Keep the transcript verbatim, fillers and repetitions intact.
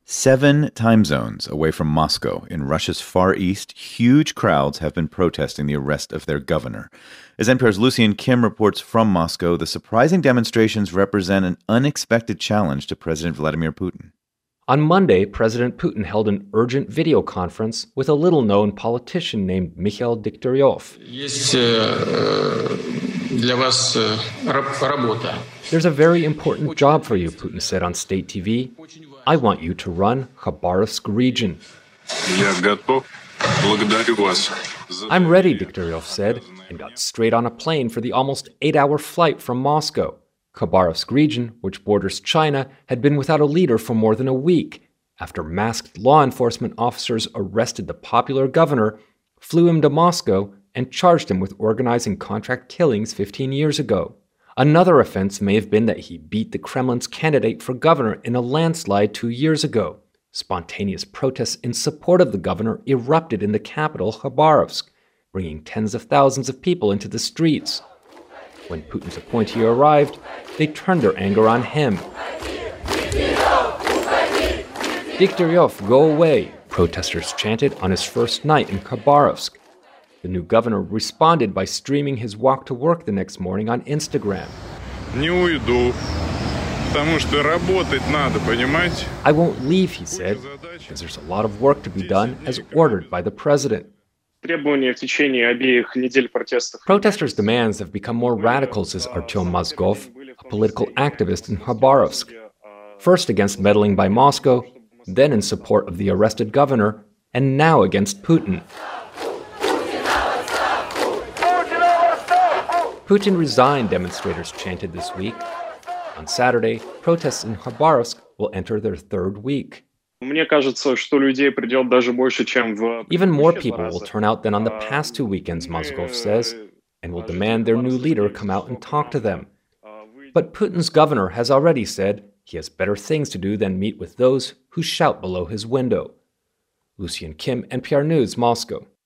Seven time zones away from Moscow, in Russia's far east, huge crowds have been protesting the arrest of their governor. As N P R's Lucian Kim reports from Moscow, the surprising demonstrations represent an unexpected challenge to President Vladimir Putin. On Monday, President Putin held an urgent video conference with a little-known politician named Mikhail Degtyaryov. There's a very important job for you, Putin said on state T V. I want you to run Khabarovsk region. I'm ready, Degtyaryov said, and got straight on a plane for the almost eight-hour flight from Moscow. Khabarovsk region, which borders China, had been without a leader for more than a week after masked law enforcement officers arrested the popular governor, flew him to Moscow, and charged him with organizing contract killings fifteen years ago. Another offense may have been that he beat the Kremlin's candidate for governor in a landslide two years ago. Spontaneous protests in support of the governor erupted in the capital, Khabarovsk, bringing tens of thousands of people into the streets. When Putin's appointee arrived, they turned their anger on him. Degtyaryov, go away, protesters chanted on his first night in Khabarovsk. The new governor responded by streaming his walk to work the next morning on Instagram. I won't leave, he said, because there's a lot of work to be done as ordered by the president. Protesters' demands have become more radical, says Artyom Mozgov, a political activist in Khabarovsk. First against meddling by Moscow, then in support of the arrested governor, and now against Putin. Putin resigned, demonstrators chanted this week. On Saturday, protests in Khabarovsk will enter their third week. Even more people will turn out than on the past two weekends, Mozgov says, and will demand their new leader come out and talk to them. But Putin's governor has already said he has better things to do than meet with those who shout below his window. Lucian Kim, N P R News, Moscow.